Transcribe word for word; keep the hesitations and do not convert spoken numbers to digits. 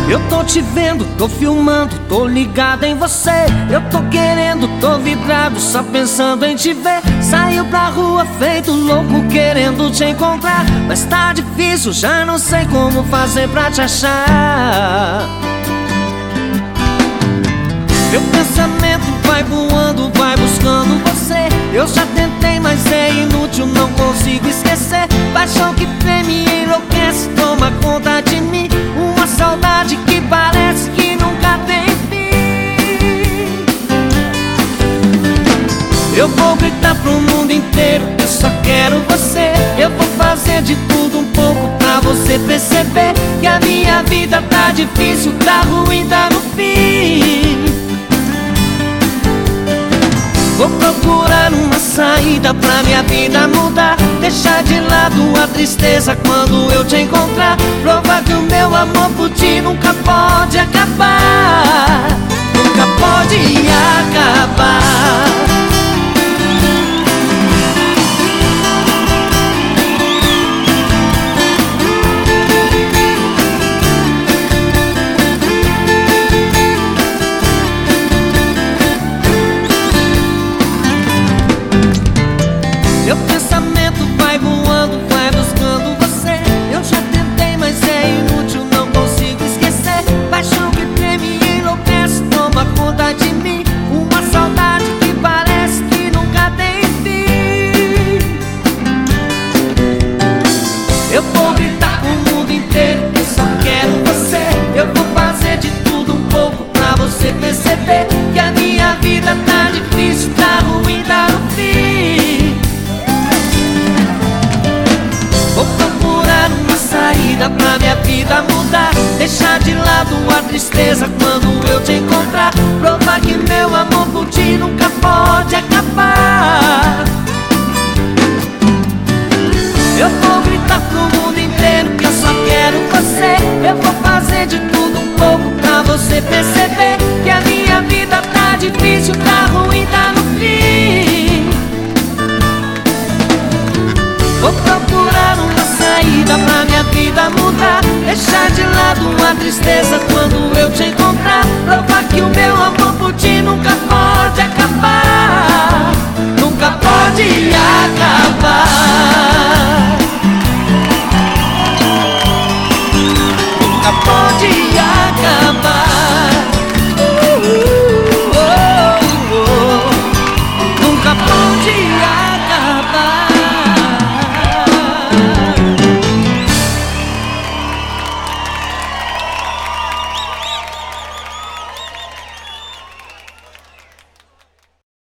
Eu tô te vendo, tô filmando, tô ligado em você. Eu tô querendo, tô vidrado, só pensando em te ver. Saiu pra rua feito louco querendo te encontrar, mas tá difícil, já não sei como fazer pra te achar. Meu pensamento vai voando, vai buscando você. Eu já tentei, mas é inútil, não consigo esquecer. Paixão que treme e enlouquece, toma conta de mim. Uma saudade que parece que nunca tem fim. Eu vou gritar pro mundo inteiro, eu só quero você. Eu vou fazer de tudo um pouco pra você perceber que a minha vida tá difícil, tá ruim, tá no fim. Vou procurar uma saída pra minha vida mudar, deixar de lado a tristeza quando eu te encontrar. Provar que o meu amor por ti nunca pode acabar, nunca pode acabar. Meu pensamento vai voando, vai buscando você. Eu já tentei, mas é inútil, não consigo esquecer. Paixão que treme e enlouquece, toma conta de mim. Uma saudade que parece que nunca tem fim. Eu vou gritar pro mundo inteiro, eu só quero você. Eu vou fazer de tudo um pouco pra você perceber que a minha vida tá difícil, tá ruim, tá no fim. Vou procurar uma saída pra minha vida mudar, deixar de lado a tristeza quando eu te encontrar. Provar que meu amor por ti nunca pode acabar. Eu vou gritar pro mundo inteiro que eu só quero você. Eu vou fazer de tudo um pouco pra você perceber que a minha vida tá difícil, tá ruim, tá no fim. Vou procurar uma saída pra minha vida mudar, deixar de lado a tristeza quando eu te encontrar. Provar que o meu amor por ti nunca